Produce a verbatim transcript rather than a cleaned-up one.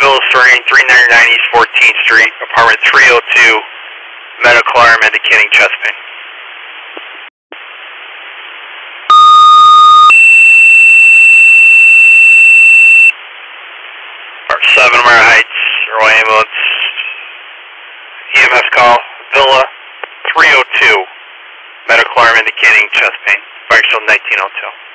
Villa Serene, three ninety-nine East fourteenth Street, apartment three oh two, medical alarm indicating chest pain. seven Mara Heights, Roy Ambulance, E M S call, Villa three oh two, medical alarm indicating chest pain, fire still nineteen oh two.